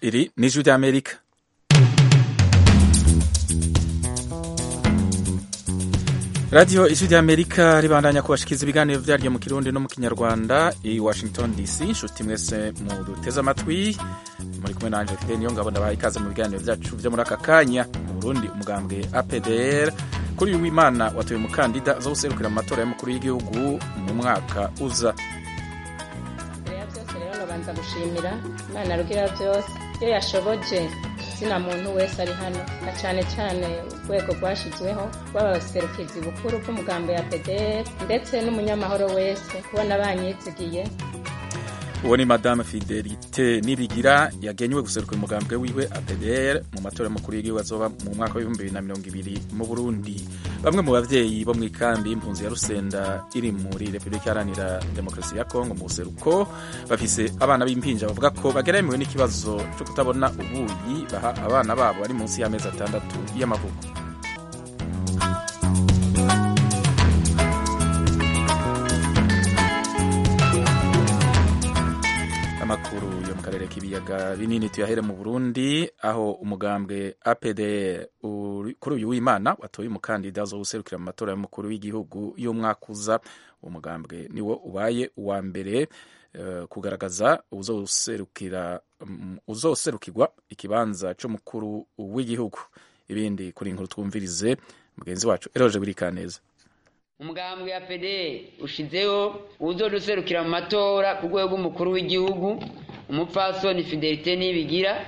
Iri ni Ijwi ry'Amerika. Radio Ijwi ry'Amerika ribandanya kubashikiza ibiganiro vyaryo mu Kirundi no mu Kinyarwanda i Washington DC. Nshuti mwese mu duteze amatwi, muri kumwe nanje Fidel Niyongabo ndabaye ikaze mu biganiro vyacu vyo muri aka kanya. Mu Burundi umugambwe APDR kuri uyu w'Imana watoye umukandida zo guserukira mu matora y'umukuru w'igihugu mu mwaka uza. Banza gushimira Imana rugira byose iyo yashoboje sina muntu wese ari hano na cyane cyane urwego rwashizweho rw'abaserukizi bukuru bw'umugambi ya APDR ndetse n'umunyamahoro wese kubona banyizigiye. Uwo ni Madame Fidelite Nibigira yagenywe guserukira umugambwe wiwe APDR mu matora y'umukuru w'igihugu azoba mu mwaka wa 2020 mu Burundi. Bamwe mu bavyeyi bo mu ikambi y'impunzi ya Rusenda iri muri Republika Iharanira Demokarasi ya Kongo mu buseruko bafise abana b'impinja bavuga ko bageramiwe n'ikibazo cyo kutabona ubuyi baha abana babo bari munsi y'amezi 6 y'amavuko. Amakuru yo mu karere k'ibiyaga binini tuyahere mu Burundi aho umugambwe APDR kuri uyu w'Imana watoye umukandida zo guserukira mu matora y'umukuru w'igihugu y'umwaka uza. Uwo mugambwe niwo ubaye uwa mbere kugaragaza uzoserukirwa ikibanza c'umukuru w'igihugu. Ibindi kuri inkuru twumvirize mugenzi wacu Eroje Birikaneza. Umugambwe ya APDR ushizeho uzoduserukira mu matora ku rwego rw'umukuru w'igihugu umupfasoni Fidelite Nibigira.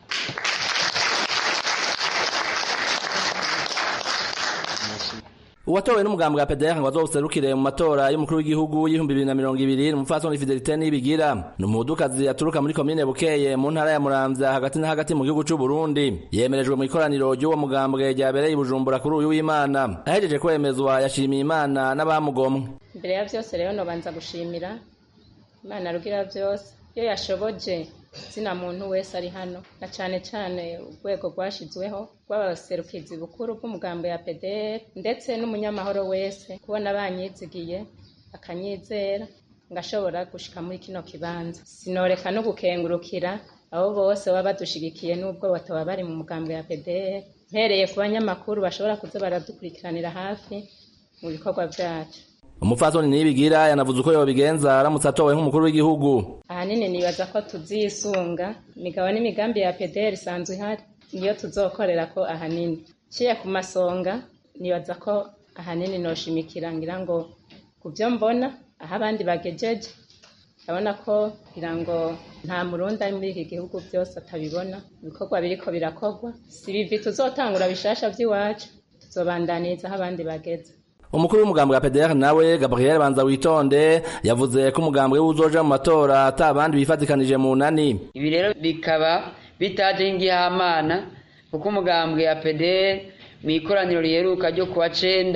Uwatowe n'umugambwe wa APDR ngo azoserukire mu matora y'umukuru w'igihugu y'ibihumbi 2020 umupfasoni Fidelite Nibigira n'umudukazi aturuka muri komine Bukeye mu ntara ya Muramvya hagati na hagati mu gihugu c'u Burundi. Yemerejwe mu ikoraniro ry'uwo mugambwe ryabereye i Bujumbura kuri uyu w'Imana. Ahejeje kwemezwa yashimiye Imana n'abamugomwe. Mbere ya byose rero no banza gushimira Imana rugira byose iyo yashoboje sina muntu wese ari hano na cyane cyane urwego rwashizweho rw'abaserukizi bukuru bw'umugambi ya APDR ndetse n'umunyamahoro wese kubona banyizigiye akanyizera ngashobora gushika muri kino kibanza. Sinoreka no gukengurukira abo bose baba badushigikiye n'ubwo bataba bari mu mugambi ya APDR, mpereye ku banyamakuru bashobora kuza baradukurikiranira hafi mu bikorwa byacu. Umupfasoni Nibigira yanavuze uko yobigenza aramutse atowe nk'umukuru w'igihugu. Ahanini nibaza ko tuzisunga imigabo n'imigambi ya APDR isanzwe ihari niyo tuzokorera ko ahanini. Ciye ku masonga nibaza ko ahanini noshimikira ngira ngo kuvyo mbona aho abandi bagejeje abona ko kugira ngo nta murundi ari muri iki gihugu byose atabibona ibikorwa biriko birakorwa si bivi tuzotangura bishasha vy'iwacu tuzobandaniza aho abandi bageze. Umukuru w'umugambwe wa APDR nawe Gabriel Banza Witonde yavuze ko umugambwe uzoja mu matora atabandi bifatikanije mu nani. Ibi rero bikaba bitaje ngihamana kuko umugambwe wa APDR mu ikoraniro riheruka ryo kuwa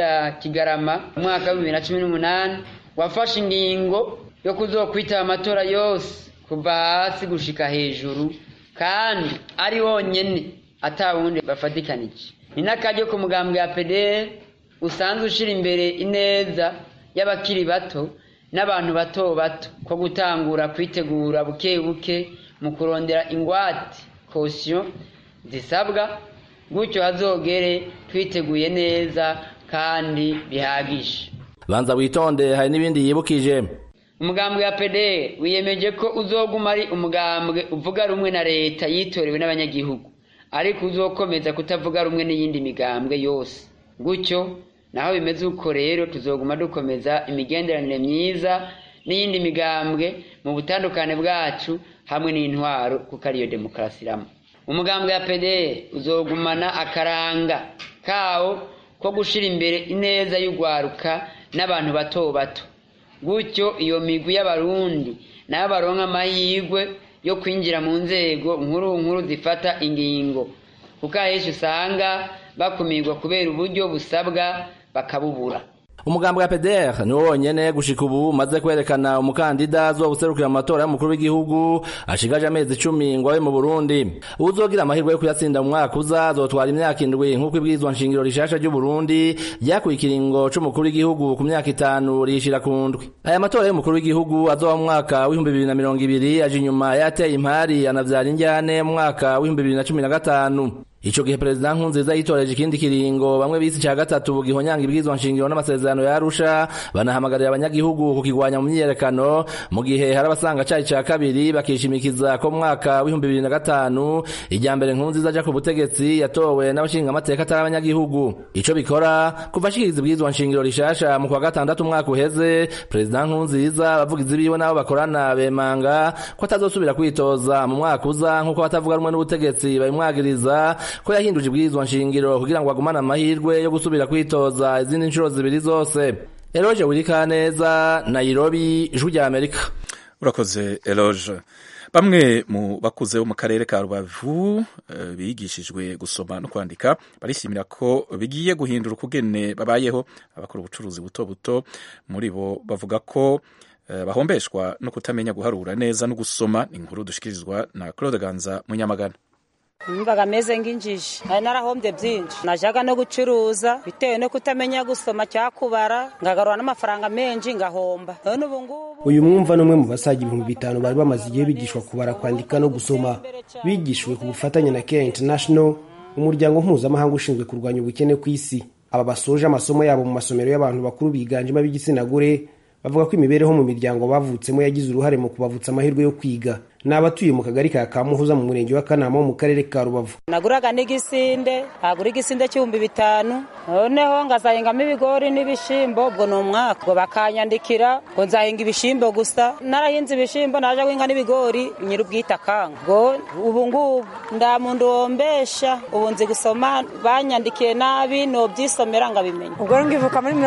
9 Kigarama mu mwaka wa 2018 wafashe ingingo yo kuzokwita amatora yose kuva hasi gushika hejuru kandi ari wonyene atawundi bafatikanije. Ni nakaryo ku mugambwe wa APDR usanzwe ushira imbere ineza y'abakiri bato n'abantu bato bato ko gutangura kwitegura buke buke mu kurondera ingwate caution zisabwa gutyo hazogere twiteguye neza kandi bihagije. Banza Witonde hari n'ibindi yibukije. Umugambwe wa APDR wiyemeje ko uzoguma ari umugambwe uvuga rumwe na leta yitorewe n'abanyagihugu ariko uzokomeza kutavuga rumwe n'iyindi migambwe yose. Gutyo naho bimeze uko rero tuzoguma dukomeza imigenderanire myiza n'iyindi migambwe mu butandukane bwacu hamwe n'intwaro kuko ariyo demokarasi ramo. Umugambwe wa APDR uzogumana akaranga kawo ko gushira imbere ineza y'ugwaruka n'abantu bato bato. Gutyo iyo migwi y'abarundi nabo baronka amahirwe yo kwinjira mu nzego nkuru zifata ingingo kuko aheshi usanga bakumirwa kubera uburyo busabwa bakabubura. umugambo wa PDR niwo wonyene gushika ubu maze kwerekana umukandida azobuserukira mu matora y'umukuru w'igihugu ashigaje amezi 10 ngo abe mu Burundi. Uzogira amahirwe yo kuyatsinda mu mwaka uza azotwara imyaka 7 nk'uko ibwirizwa nshingiro rishasha ry'u Burundi ryakuye ikiringo c'umukuru w'igihugu ku myaka 5 rishira ku ndwi. Aya matora y'umukuru w'igihugu azoba mu mwaka w'2020 aje inyuma yateye impari anavyara injyane mu mwaka w'2015. Ico gihe Perezida Nkurunziza yitoreje ikindi kiringo bamwe bisi ca gatatu gihonyanga ibwirizwa nshingiro n'amasezerano ya Arusha banahamagarira abanyagihugu kukigwanya mu myiyerekano mu gihe hari abasanga cari ca kabiri bakishimikiza ko mwaka w'2005 ijambere Nkurunziza aja ku butegetsi yatowe n'abashinga amateka atari abanyagihugu. Ico bikora kuva ashikiriza ibwirizwa nshingiro rishasha mu kwa gatandatu umwaka uheze Perezida Nkurunziza abavugizi biwe nabo bakorana bemanga ko atazosubira kwitoza mu mwaka uza nkuko batavuga rumwe n'ubutegetsi babimwagiriza ko yahinduje ibwirizwa nshingiro kugira ngo agumane amahirwe yo gusubira kwitoza izindi nshuro zibiri zose. Eloge Wirikaneza, Nairobi, Ijwi rya Amerika. Urakoze Eloge. Bamwe mu bakuze bo mu karere ka Rubavu bigishijwe gusoma no kwandika barishimira ko bigiye guhindura ukugene babayeho. Abakora ubucuruzi buto buto muri bo bavuga ko bahombeshwa no kutamenya guharura neza no gusoma. Inkuru dushikirizwa na Claude Ganza Munyamagana. Numvaga meze nk'injiji, hari narahombye byinshi, najaga no gucuruza bitewe no kutamenya gusoma cyakubara, ngagarura n'amafaranga menshi ngahomba. None ubu ngubu uyu mwumva numwe mu basaga 5,000 bari bamaze igihe bigishwa kubara, kwandika no gusoma, bigishwe ku bufatanye na Care International, umuryango mpuzamahanga ushinzwe kurwanya ubukene ku isi. Aba basoje amasomo yabo mu masomero y'abantu bakuru biganjemo ab'igitsina gore, bavuga ko imibereho mu miryango bavutsemo yagize uruhare mu kubavutsa amahirwe yo kwiga. N'abatuye mu kagari ka Kamuhuza mu murenge wa Kanama mu karere ka Rubavu. Naguraga n'igisinde, agura igisinde 5,000, noneho ngazahingamo ibigori n'ibishimbo, ubwo no mwaka ngo bakanyandikira ngo nzahinga ibishimbo gusa. Narahinze ibishimbo naje guhinga n'ibigori nyirubwita kanga. Ngo ubu ngubu ndamuntu wombesha, ubu nzi gusoma, banyandikiye nabi no byisomera ngabimenya. Ubwo ngivuka muri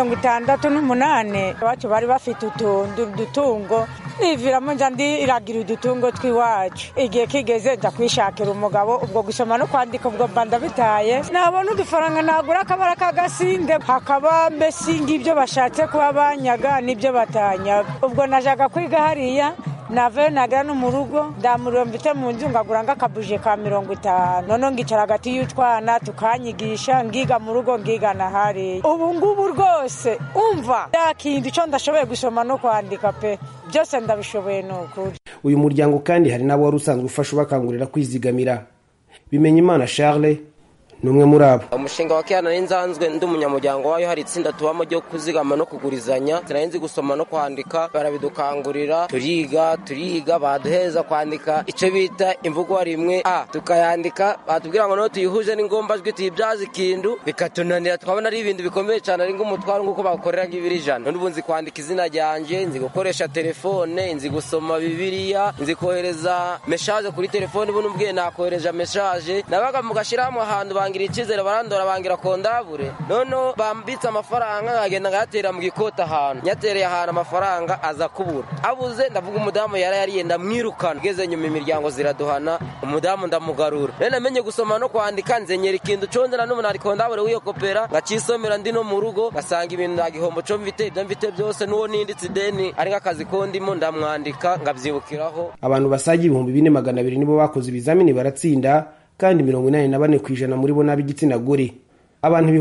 68 bacu bari bafite udutungo, niviramo njandi iragira udutungo twiwacu. Igihe kigeze nja kwishakira umugabo, ubwo gusoma no kwandika ubwo banda bitaye, nabona udufaranga nagura akabara kagasinde, hakaba mbese ngibyo bashatse kuba banyaga nibyo batanyaga. Ubwo najaga kwiga hariya nave nagira no mu rugo ndamuriro mfite mu nzu ngagura ngakabuje ka 50, none ngicara hagati y'utwana tukanyigisha, ngiga mu rugo ngiga na hari. Ubu ngubu rwose umva yakindi ico ndashoboye gusoma no kwandika pe byose ndabishoboye n'ukuri. Uyu muryango kandi hari nabo wari usanzwe ufasha bakangurira kwizigamira. Bimenyimana Charles numwe muri abo. Umushinga wa Kiana n'inzanzwe ndi umunyamuryango wayo, hari itsinda tubamo ryo kuzigama no kugurizanya. Tinarinzi gusoma no kwandika, barabidukangurira, turiga baduheza kwandika ico bita imvugo rimwe tukayandika, batubwira ngo no tuyihuje n'ingombajwi tuyibyaza ikindu, bikatunanira twabona ari ibintu bikomeye cyane ari ng'umutwaro nguko bakorera ng'ibirijana. None ubu nzi kwandika izina ryanje, nzi gukoresha telefone, nzi gusoma Bibiliya, nzi kohereza message kuri telefone, ubu n'ubwiye nakohereja message nabaga mugashiramo ahantu bangira ikizere barandora bangira kondabure. Nono bambitse amafaranga ngagenda ngatera mu gikota ahantu, nyatereye ahantu amafaranga aza kubura, abuze ndavuga umudamu yari ndamwirukana. Ngeze nyuma imiryango ziraduhana, umudamu ndamugarura. Nene namenye gusoma no kwandika, nzenyera ikintu condera n'umuntu ari kondabure wiyo kopera, ngacisomera ndi no mu rugo, gasanga ibintu ndagihombo cyo mfite, ibyo mfite byose n'uwo ninditse ideni ari nk'akazi kondimo ndamwandika ngabyibukiraho. Abantu basaga 2,200 nibo bakoze ibizamini baratsinda, kandi 84% muri bo n'ab'igitsina gore. Abantu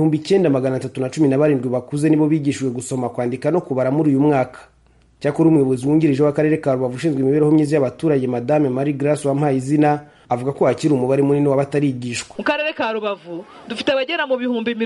9,317 bakuze nibo bigishijwe gusoma, kwandika no kubara muri uyu mwaka. Cyakora umuyobozi wungirije w'akarere ka Rubavu ushinzwe imibereho myiza y'abaturage Madame Marie Grace wampaye izina avuga ko hakiri umubare munini w'abatarigishwa. Mu karere ka Rubavu dufite abagera mu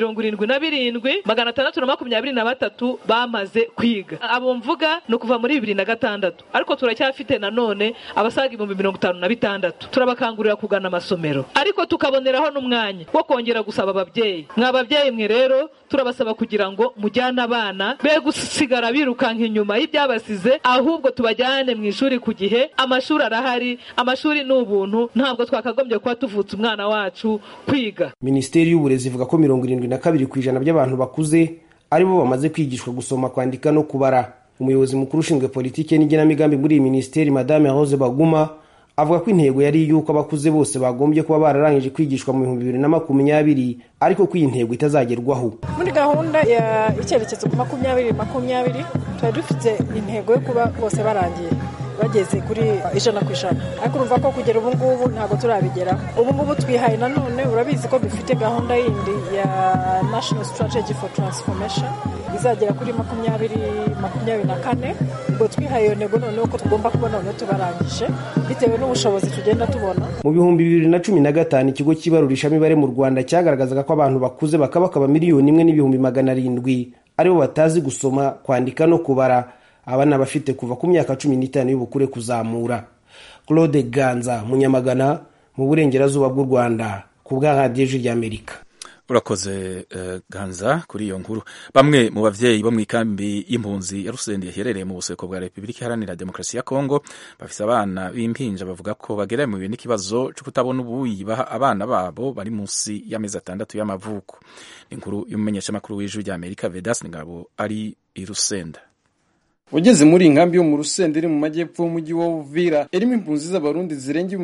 77,623 bamaze kwiga. Abo mvuga no kuva muri 2006, ariko turacyafite nanone abasaga 56,000. Turabakangurira kugana amasomero, ariko tukaboneraho n'umwanya wo kongera gusaba ababyeyi. Mwababyeyi mwe rero turabasaba kugira ngo mujyane abana be gusigara birukanka inyuma y'ibyabasize, ahubwo tubajyane mu ishuri ku gihe. Amashuri arahari, amashuri n'ubuntu, ntabwo twakagombye kuba tuvutse umwana wacu kwiga. Minisiteri y'uburezi ivuga ko 72% by'abantu bakuze aribo bamaze kwigishwa gusoma, kwandika no kubara. Umuyobozi mukuru ushinzwe politike n'igenamigambi muri iyi minisiteri Madame Rose Baguma avuga ko intego yari yuko abakuze bose bagombye kuba bararangije kwigishwa mu 2020 ariko ko iyi ntego itazagerwaho. Muri gahunda ya icyerekezo 2020 twari dufite intego yo kuba bose barangiye bageze kuri 100%, ariko urumva ko kugera ubu ngubu ntabwo turabigera. Ubu ngubu twihaye nanone, urabizi ko dufite gahunda yindi ya National Strategy for Transformation izagera kuri 2024, ubwo twihaye iyo ntego noneho ko tugomba kuba noneho tubarangije bitewe n'ubushobozi tugenda tubona. Mu 2015 ikigo cy'ibarurishamibare mu Rwanda cyagaragazaga ko abantu bakuze bakaba miliyoni 1,700,000 aribo batazi gusoma, kwandika no kubara, abana bafite kuva ku myaka 15 y'ubukure kuzamura. Claude Ganza, Munyamagana, mu burengerazuba bw'u Rwanda, ku bwa Radio y'Amerika. Urakoze Ganza kuri iyo nkuru. Bamwe mu bavyeyi bo mu ikambi y'impunzi ya Rusende iherereye mu buseko bwa Republika Iharanira Demokarasi ya Kongo bafise abana b'impinja bavuga ko bagereye mu bintu ikibazo cyo kutabona ubuyi baha abana babo bari munsi y'amezi 6 y'amavuko. Inkuru y'umumenyeshamakuru w'Ijwi ry'Amerika Vedas Ngabo ari i Rusende. Ugeze muri inkambi yo mu Rusende iri mu majyepfo y'umujyi wa Uvira irimo impunzi z'abarundi zirenga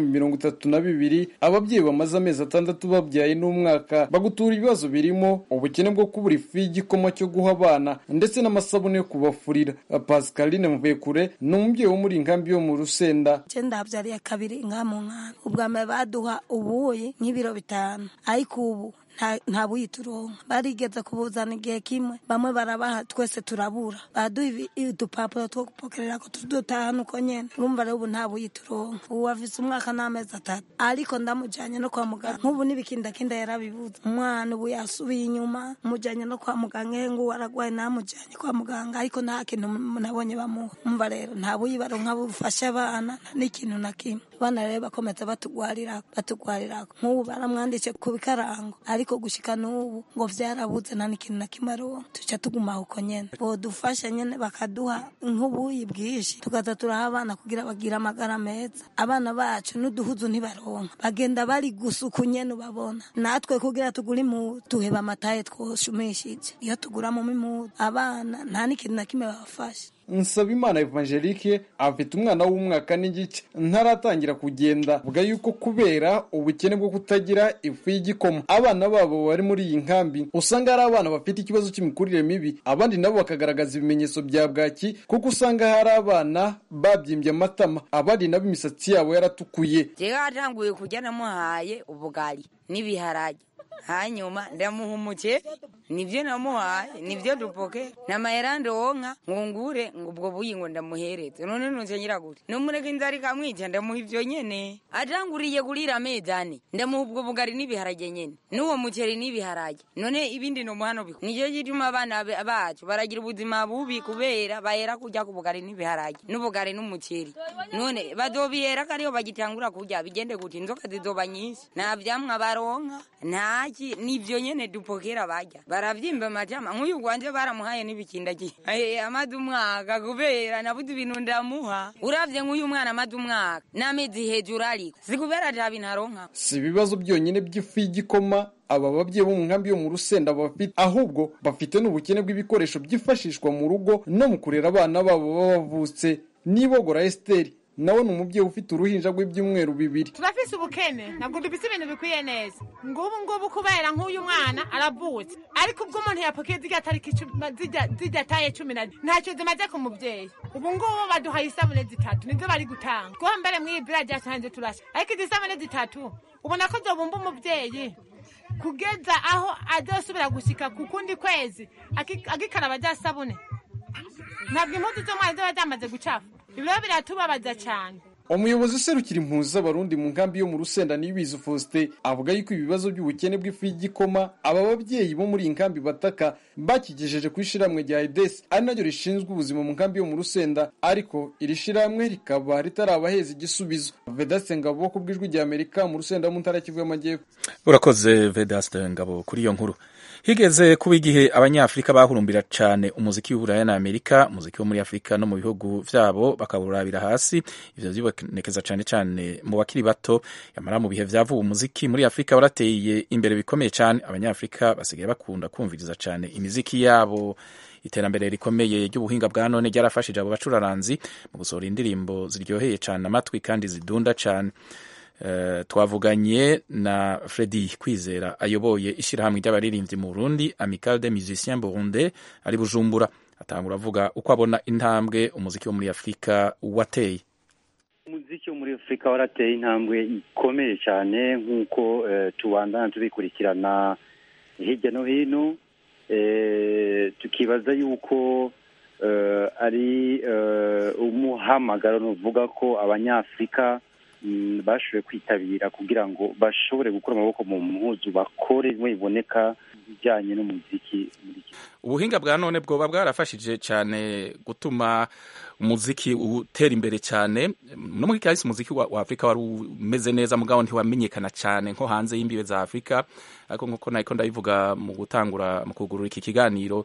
32, ababyeyi bamaze amezi 6 babyaye n'umwaka bagutura ibibazo birimo ubukene bwo kubura ifu y'igikoma cyo guha abana ndetse n'amasabune yo kubafurira. Pascaline Mvekure ni umubyeyi wo muri inkambi yo mu Rusenda. Ndabyariye kabiri nka mu nkana, ubwame baduha ubuyi nk'ibiro 5, ariko ubu nta buyituronka. Barigeze kubuzana igihe kimwe, bamwe barabaha twese turabura, baduha udupapuro two gupokerera ko tudutahana uko nyene. Urumva rero ubu nta buyituronka. Ubu afise umwaka n'amezi 3, ariko ndamujanye no kwa muganga. Nk'ubu nibikindakinda yarabibuze, umwana ubu yasubiye inyuma, mujanye no kwa muganga, ngo waragwaye namujanye kwa muganga, ariko nta kintu nabonye bamuha. Umva rero nta buyibaronka bufasha abana n'ikintu na kimwe. Bana rero bakomeza batugwarira. Nk'ubu baramwanditse ku bikarango, ariko gushika n'ubu ngo vyarabuze nta n'ikintu na kimwe aronka. Tuca tuguma uko nyene, bodufasha nyene bakaduha nk'ubuyi bwinshi tukaza turaha abana kugira bagira amagara meza. Abana bacu n'uduhuzu ntibaronka, bagenda bari gusuku nyene ubabona. Natwe kugira tugura impuzu tuheba amataye twoshumishije, iyo tugura mu impuzu abana nta n'ikintu na kimwe babafasha. Nsabimana Evangelique afite umwana w'umwaka n'igice ntaratangira kugenda, vuga yuko kubera ubukene bwo kutagira ifu y'igikoma abana babo bari muri iyi nkambi usanga ari abana bafite ikibazo cy'imikurire mibi, abandi nabo bakagaragaza ibimenyetso bya bwaki kuko usanga hari abana babyimbye amatama, abandi nabo imisatsi yabo yaratukuye. Atanguye kujya namuhaye ubugari n'ibiharage, hanyuma ndamuhumuke nivyo namuhaye nivyo dupoke namayerande wonka ngungure ngubwo buyi ngo ndamuhereze. None ntuzenyira gute numureke inzari kamwica ndamuha ivyo nyene. Atanguriye kurira medane ndamuha ubwo bugari n'ibiharage nyene n'uwo muceri n'ibiharage. None ibindi no muhano biko nije gituma abana bacu baragira ubuzima bubi kubera bahera kujya ku bugari n'ibiharage n'ubugari n'umuceri. None badobiyera kariyo bagitangura kujya bigende gute inzoka zizoba nyinshi na vyamwa baronka ntaki nivyo nyene dupokera bajya baravyimba amajama. Nk'uyu gwanje baramuhaye n'ibikindagi amadumwaka kubera nabuze ibintu ndamuha. Uravye nk'uyu mwana amadumwaka n'amezi hejuru ariko sikubera jabi naronka. Si ibibazo byonyine by'ifu y'igikoma aba babyeyi bo mu nkambi yo mu Rusenda bafite, ahubwo bafite n'ubukene bw'ibikoresho byifashishwa mu rugo no mu kurera abana babo bavutse. Nibogora Esteri nawe ni umubyeyi ufite uruhinja rw'ibyumweru 2. Turafise ubukene ntabwo dubise ibintu bikwiye neza. Ngubu kubera nk'uyu mwana arabutse, ariko ubwo umuntu yapokeye zirya tariki zidataye 10 ntacyo zimaze ku mubyeyi. Ubu ngubu baduhaye isabune 3 nizo bari gutanga ko mbere mw'ibira ryasanze turasha, ariko isabune 3 ubona ko zobumba umubyeyi kugeza aho azosubira gushika ku kundi kwezi agikaraba rya sabune. Ntabwo impuzu zo mwazi zamaze gucafa. Ibyo biratubabaza cyane. Umuyobozi userukira impunzi z'abarundi mu nkambi yo mu Rusenda Nibizi Faustin avuga yuko ibibazo by'ubukene bw'ifu y'igikoma aba babyeyi bo muri inkambi bataka bakigejeje ku ishiramwe rya EDES ari naryo rishinzwe ubuzima mu nkambi yo mu Rusenda, ariko iri shiramwe rikaba ritarabaheza igisubizo. Vedaste Ngabo ku bw'Ijwi ry'Amerika mu Rusenda mu ntara Kivu y'Amajyepfo. Urakoze Vedaste Ngabo kuri iyo nkuru. Higeze kuba igihe abanyafrika bahurumbira cyane umuziki w'Uburaya na Amerika, umuziki wo muri Afrika no mu bihugu vyabo bakawurabira hasi. Ivyo vyibonekeza cyane mu bakiri bato. Yamara mu bihe vyavuye umuziki muri Afrika warateye imbere bikomeye cyane. Abanyafrika basigaye bakunda kumviriza cyane imiziki yabo. iterambere rikomeye ry'ubuhinga bwa none ryarafashije abo bacuraranzi mu gusohora indirimbo ziryoheye cyane amatwi kandi zidunda cyane. Twavuganye na Fredy Kwizera ayoboye ishyirahamwe ry'abaririmbyi mu Burundi Amicale des Musiciens Burundais ari Bujumbura. Atangura avuga uko abona intambwe umuziki wo muri Afurika wateye. Umuziki wo muri Afurika warateye intambwe ikomeye cyane nk'uko tubandana tubikurikirana hirya no hino, tukibaza yuko ari umuhamagaro nuvuga ko abanyafurika bashoboye kwitabira kugira ngo bashobore gukura amaboko mu mpuzu bakore biboneka bijyanye n'umuziki. Ubuhinga bwa none bwoba bwarafashije cyane gutuma umuziki utera imbere cyane. No muri kahise umuziki wa Afrika wari umeze neza mugabo ntiwamenyekana cyane nko hanze y'imbibe za Afrika, ariko nkuko nako ndabivuga mu gutangura mu kugurura iki kiganiro,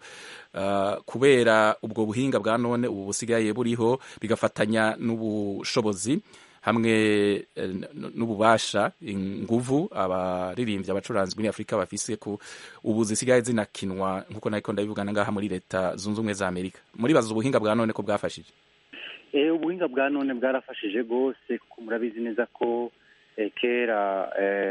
kubera ubwo buhinga bwa none ubu busigaye buriho bigafatanya n'ubushobozi hamwe n'ububasha inguvu abaririmbyi abacuranzi muri Afrika bafise ku ubu zisigaye zinakinwa nkuko nako ndabivugana ngaha muri leta zunze ubumwe za Amerika. Muri bazo ubuhinga bwa none ko bwafashije? Ubuhinga bwa none bwarafashije gose kuko murabizi neza ko kera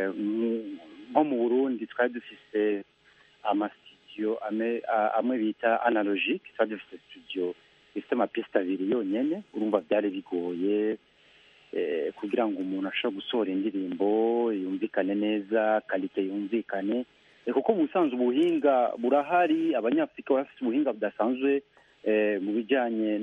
nko mu Burundi twari dufise amastudio amwe bita analogique, twari dufise studio ifite amapiste abiri yonyene, urumva byari bigoye kugira ngo umuntu ashobore gusohora indirimbo yumvikane neza, kalite yumvikane, kuko mu busanzwe ubuhinga burahari. Abanyafurika bafite ubuhinga budasanzwe mu bijyanye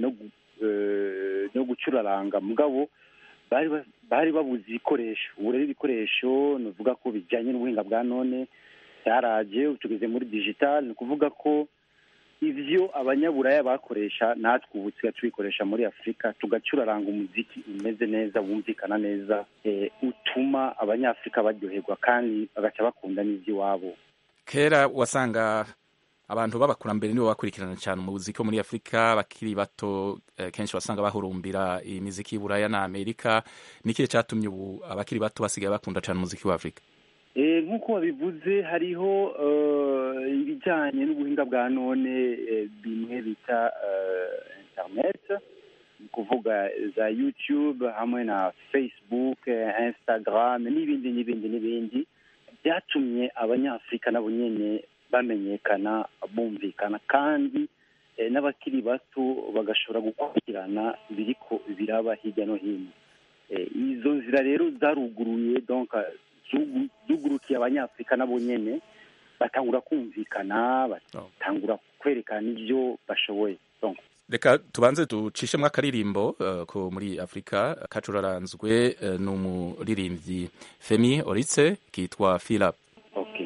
no gucuraranga, mugabo bari babuze ibikoresho. Ubu rero ibikoresho nuvuga ko bijyanye n'ubuhinga bwa none byaraje, tugeze muri digital, ni ukuvuga ko ivyo abanyaburaya bakoresha natwe ubu tuba tubikoresha muri Afurika, tugacuraranga umuziki umeze neza wumvikana neza, utuma abanyafurika baryoherwa kandi bagaca bakunda n'ivy'iwabo. Kera wasanga abantu b'abakurambere nibo bakurikirana cyane umuziki wo muri Afurika, bakiri bato kenshi wasanga bahurumbira imiziki y'Uburaya na Amerika. Niki cyatumye ubu abakiri bato basigaye bakunda cyane umuziki wa Afurika? Nk'uko babivuze hariho ibijyanye n'ubuhinga bwa none, bimwe bita internet, ni kuvuga za YouTube hamwe na Facebook, Instagram n'ibindi byatumye abanyafurika nabo nyene bamenyekana, bumvikana, kandi n'abakiri bato bagashobora gukurikirana biriko biraba hirya no hino. Izo nzira rero zaruguruye, donc zugurukiye abanyafurika nabo nyene batangura kumvikana, batangura kwerekana ivyo bashoboye. Reka tubanze ducishemwo akaririmbo ko muri Afrika kacuraranzwe n'umuririmbyi Femi Oritse kitwa Feel Up. Okay.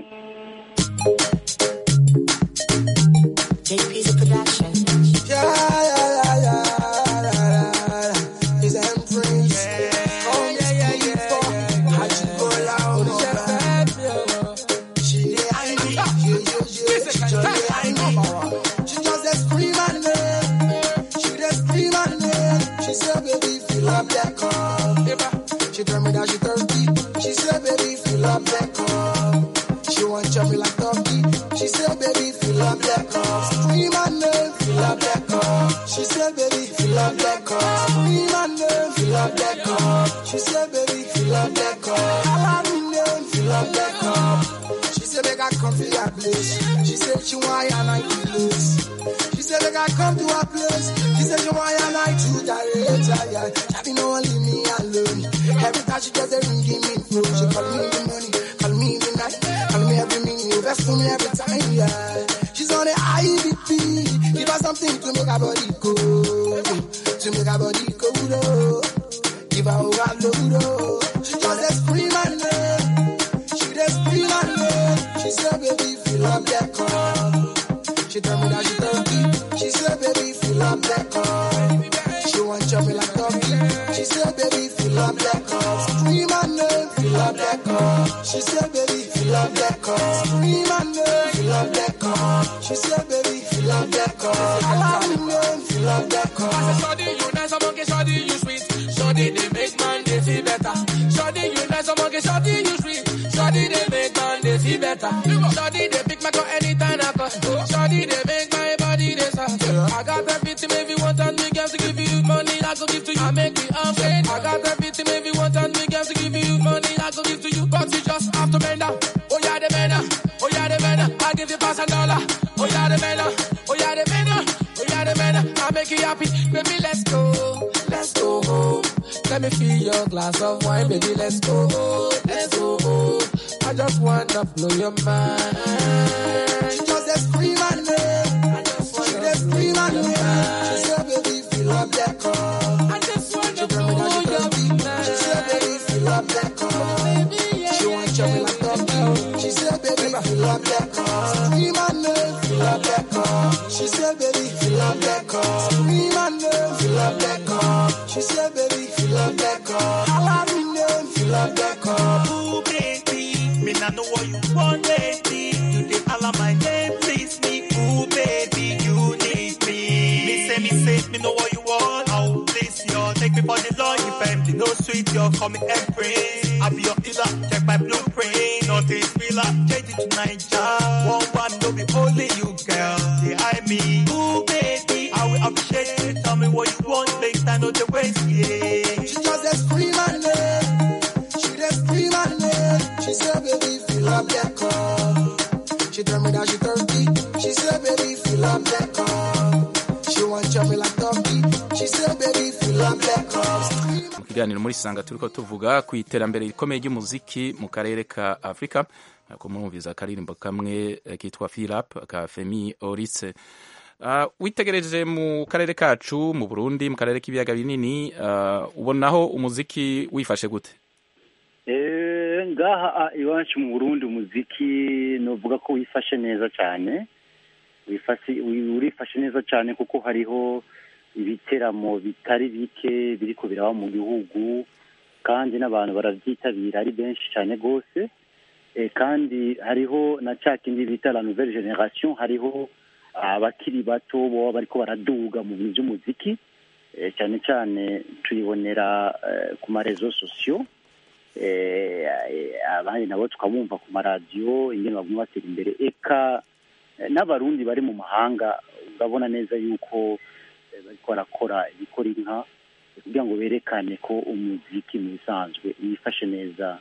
JP's a production. He's an prince. She tell me that she thirsty. She said, baby, fill up that cup. She want chop me like turkey. She said, baby, fill up that cup. Scream and then fill up that cup. She said, baby, fill up that cup. Scream and then fill up that cup. She said, baby, fill up that cup. Fill up that cup. She said, make I come to your place. She said, she want your night to place. She said, make I come to her place. She said, she want your night to direct. She no leave me alone. Every time she gets a ring, give me food. She call me in the morning, call me in the night, call me every minute, you best for me every time, yeah. She's on the IDP, give her something to make her body go, to make her body go, though. Give her overload, oh. She just a scream and she just scream and she said, baby, fill up that cup. She tell me that she thirsty. She said, baby, fill up that cup. She want chop me like turkey. She said, baby, fill up that cup. Scream and fill up that cup. She said, baby, fill up that cup. Scream and fill up that cup. She said, baby, fill up that cup. Fill up that cup. I said, shawty, you nice, I'm okay, shawty, you sweet. Shawty, they make man, they feel better. Shawty, you nice, I'm okay, shawty, you sweet. Shawty, they make man, they feel better. Shawty, they pick my car anytime I call. Shawty, they make my body, they stop. I go give to you. I make it unfair. I got everything if you want and me girls to give you money. I go give to you, but you just have to bend down. Oh yeah, the man, oh yeah, the man. I give you $1,000. Oh yeah, the man, oh yeah, the man, oh yeah, the man. I make you happy, baby. Let's go, let's go home. Let me fill your glass of wine, baby. Let's go, let's go home. I just wanna blow your mind. She just scream at me. She just scream at me. She said, baby, fill up that cup. I just wanna blow your mind. She said, baby, fill up that cup. She want chop me like Turkey. She said, baby, fill up that cup. Scream at me, fill up that cup. She said, baby, fill up that cup. Scream at me, fill up that cup. She said, baby, fill up that cup. Holla me name, fill up that cup. Ooh, baby, me not know what you want, lady. You did all of my name, please me. Ooh, baby, you need me. Me say, me know what you want. Oh, please, yo, take me for the law. If empty, no sweet, yo, call me empress. I be your healer, check my blueprint. Notice filler, change it to Niger. One, don't be only you, girl. Behind me. Ooh, baby, I will appreciate you. Tell me what you want, make time of the waste, yeah. She just scream at me. She just scream at me. She said, baby, fill up that cup. She tell me that she thirsty. She said, baby, fill up that cup. She want chop me like Turkey. She said, baby, fill up that cup. Mu kiganiro muri Sanga turiko tuvuga ku iterambere rikomeye ry'umuziki mu karere ka Afrika. Ko murumviza akaririmbo kamwe kitwa Fill Up ka Femi Orise. Witegereje mu karere kacu mu Burundi mu karere k'ibiyaga binini ubonaho umuziki wifashe gute? Ngaha iwacu mu Burundi umuziki novuga ko wifashe neza cyane. Urifashe neza cyane kuko hariho ibiteramo bitari bike biriko biraba mu gihugu kandi n'abantu baravyitabira ari benshi cyane gose. Kandi hariho na cyakindi bita la nouvelle génération, hariho abakiri bato bo bariko baraduga mu bintu by'umuziki cyane cyane tuyibonera ku marezo sociaux, abandi nabo tukabumva ku maradiyo ingene baguma batera imbere. Eka n'abarundi bari mu mahanga urabona neza yuko bariko barakora ibikora inka kugira ngo berekane ko umuziki mu bisanzwe wifashe neza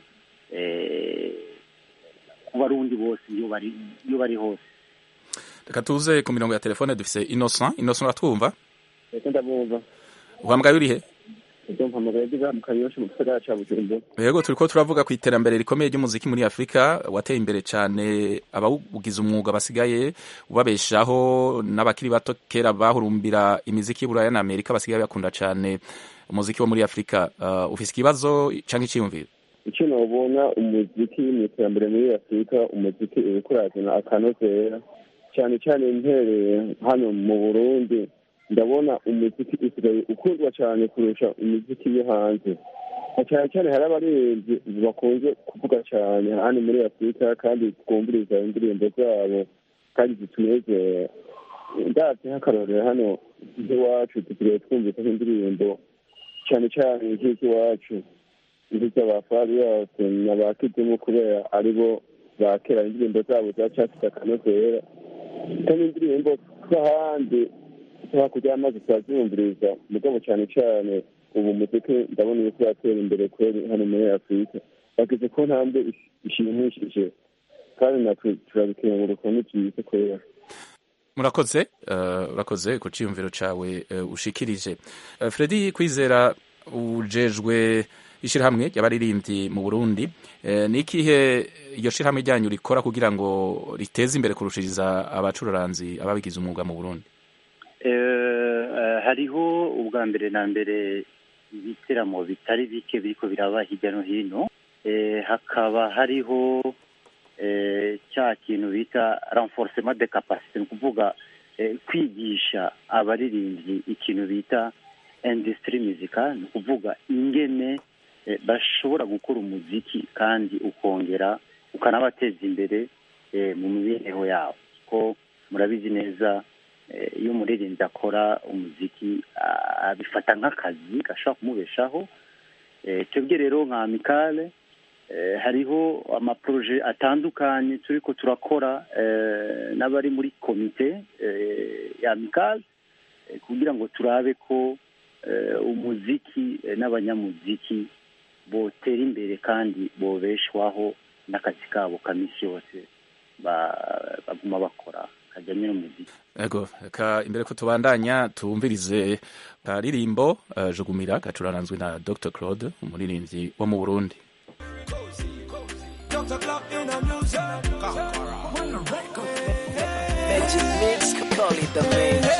ku barundi bose iyo bari hose. Reka tuze ku mirongo ya telefone dufise Innocent. Innocent uratwumva? Ndabumva. Uhamagaye urihe? Mpamagaye diga mu Kanyosha mu gisagara ca Bujumbura. Yego turiko turavuga ku iterambere rikomeye ry'umuziki muri Afrika wateye imbere cyane, abawugize umwuga basigaye ubabeshaho n'abakiri bato kera bahurumbira imiziki y'Uburaya na Amerika basigaye bakunda cyane umuziki wo muri Afrika. Ufise ikibazo canke iciyumviro? Icyo nabona umuziki mu iterambere muri Afrika, umuziki urikurazana akanozera cyane cyane intereye hano mu Burundi. Ndabona umuziki usigaye ukundwa cyane kurusha umuziki yo hanze. Cyane cyane hari abarenzi bakunze kuvuga cyane hano muri Afrika kandi twumviriza indirimbo zabo kandi zitunezera. Ndavye nk'akarorero hano iwacu tugiye twumviriza indirimbo cyane cyane nk'iwacu iz'abafari yose n'abakidumu kubera aribo bakera indirimbo zabo zacafite akanozera. Kandi indirimbo z'ahandi hakurya amazi tuzumviriza mugabo cyane cyane ubu muziki ndabona yuko yatera imbere kweri hano muri Afrika. Bageze ko ntambwe ishimishije kandi natwe turabikengurukira n'ibyiza kwera. Urakoze ku ciyumviro cawe ushikirije. Freddy Kwizera ujejwe ishirahamwe ry'abaririmbyi mu Burundi, ni ikihe iyo shirahamwe ryanyu rikora kugira ngo riteze imbere kurushiriza abacuraranzi ababigize umwuga mu Burundi? Hariho ubwa mbere na mbere ibiteramo bitari bike biriko biraba hirya no hino, hakaba hariho cya kintu bita renforcement de capacité, ni kuvuga kwigisha abaririmbyi ikintu bita industrie musicale, ni kuvuga ingene bashobora gukora umuziki kandi ukongera ukanabateza imbere mu mibereho yabo. Ko murabizi neza iyo umuririmbyi akora umuziki abifata nk'akazi gashobora kumubeshaho. Twebwe rero nka Amicale hariho amaproje atandukanye turiko turakora n'abari muri komite ya Amicale kugira ngo turabe ko umuziki n'abanyamuziki botera imbere kandi bobeshwaho n'akazi kabo kamisi yose baguma bakora kajyanye n'umuziki. Ego imbere ko tubandanya tumvirize karirimbo Jugumira gacuranzwe na Dr. Claude umuririmbyi wo mu Burundi. Dr. Claude in the music. Magic mix, call it the magic.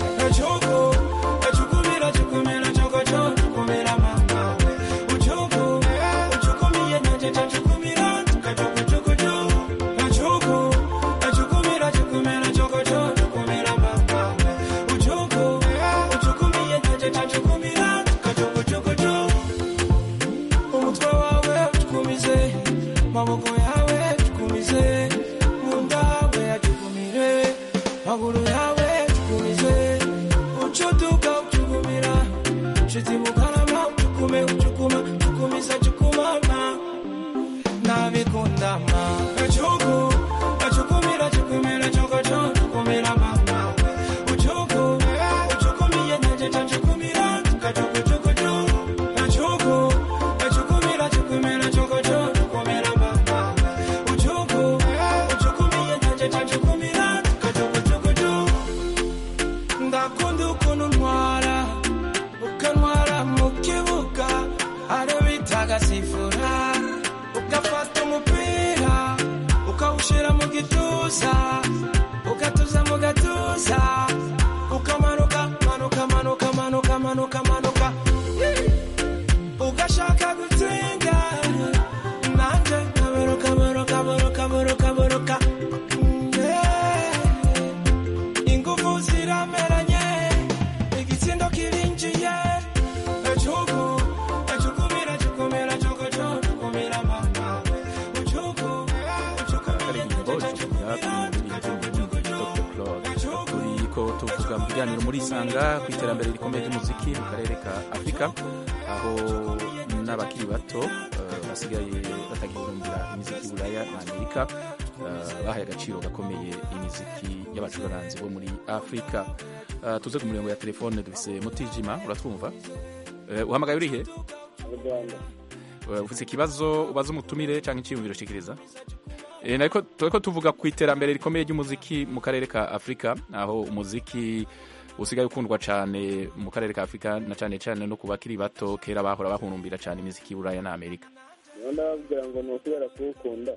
Muri sanga ku iterambere rikomeye ry'umuziki mu karere ka Afrika aho n'abakiri bato basigaye batagihurumbira imiziki y'Uburaya na Amerika bahaye agaciro gakomeye imiziki y'abacuranzi bo muri Afrika. Tuze ku murongo ya telefone dufise Mutijima, uratwumva? Uhamagaye urihe? Ufite ikibazo ubaza umutumire cyangwa icyiyumviro shikiriza? Nariko tuvuga ku iterambere rikomeye ry'umuziki mu karere ka Afrika aho umuziki usigaye ukundwa cyane mu karere ka Afrika na cyane cyane no kubakiri bato kera bahora bahurumbira cyane imiziki y'Uburaya na Amerika. Ndababwira ngo nokubera kuwukunda.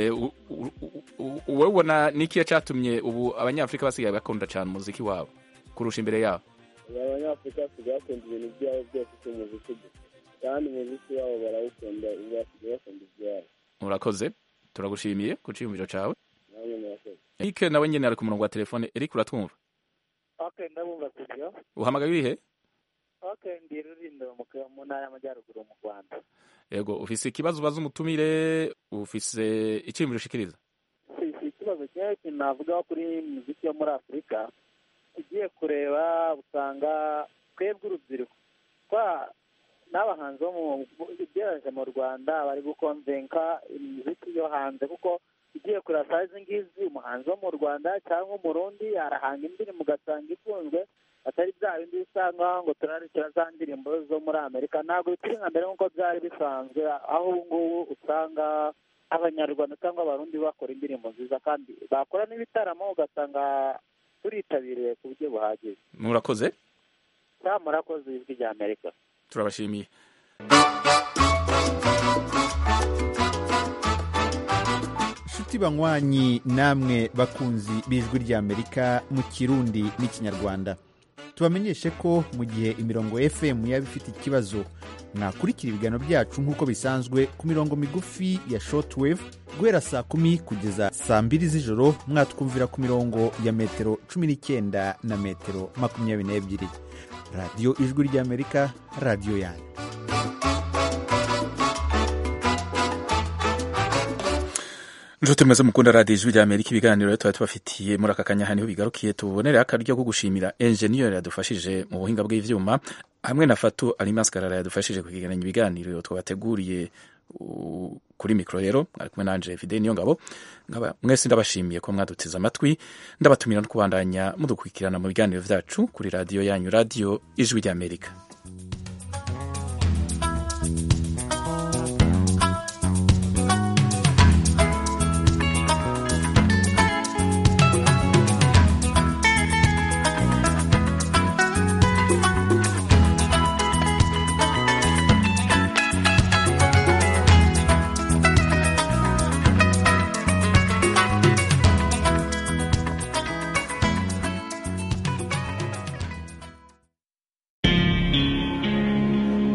Wowe ubona nikiye cyatumye ubu abanyafrika basigaye bakunda cyane umuziki wabo kurusha imbere yabo? Abanyafrika basigaye bakunda ibintu byabo byose cy'umuziki kandi umuziki wabo barawukunda basigaye bakunda ibyabo. Murakoze, turagushimiye ku cyiyumviro cyawe. Namwe murakoze. Eric nawe nyene ari ku murongo wa telefone. Eric uratwumva? Okay, ndabumva kujya. Uhamagaye urihe? Okay, ndi Rulindo mu ntara y'Amajyaruguru mu Rwanda. Yego, ufise ikibazo ubaza umutumire, ufise icyiyumviro ushikiriza? Ikibazo cyane navuga kuri muziki yo muri Afrika, ugiye kureba usanga twebwe urubyiruko n'abahanzi bo mu Rwanda bari gukonvenka imiziki yo hanze kuko ugiye kureba sayizi ngizi umuhanzi wo mu Rwanda cyangwa umurundi arahanga indirimbo ugasanga ikunzwe atari bya bindi usanga ngo turarikira za ndirimbo zo muri Amerika. Ntabwo bikiri nka mbere nk'uko byari bisanzwe, aho ubu ngubu usanga abanyarwanda cyangwa abarundi bakora indirimbo nziza kandi bakora n'ibitaramo ugasanga turitabiriye ku buryo buhagije. Murakoze. Murakoze ijwi rya Amerika. Turabashimiye. Nshuti banywanyi namwe bakunzi b'ijwi rya Amerika mu Kirundi n'Ikinyarwanda, tubamenyeshe ko mu gihe imirongo FM yaba ifite ikibazo mwakurikira ibiganiro byacu nk'uko bisanzwe ku mirongo migufi ya shortwave guhera saa 10 kugeza saa 2 z'ijoro. Mwatwumvira ku mirongo ya metero 19 na metero 22. Radio Ijwi rya Amerika, radio yanyu. Njote mweze mukunda Radio Ijwi rya Amerika, ibiganiro tuba tubafitiye muri aka kanya haniho bigarukiye. Tubonere akaryo ko gushimira engineer yadufashije mu buhinga bw'ivyuma hamwe na Fatu Alimaskarara yadufashije kugigeranya ibiganiro twabateguriye kuri mikro. Rero ari kumwe nanje Fidel Niyongabo, mwese ndabashimiye ko mwaduteze amatwi, ndabatumira no kubandanya mudukurikirana mu biganiro vyacu kuri radio yanyu, Radio Ijwi rya Amerika.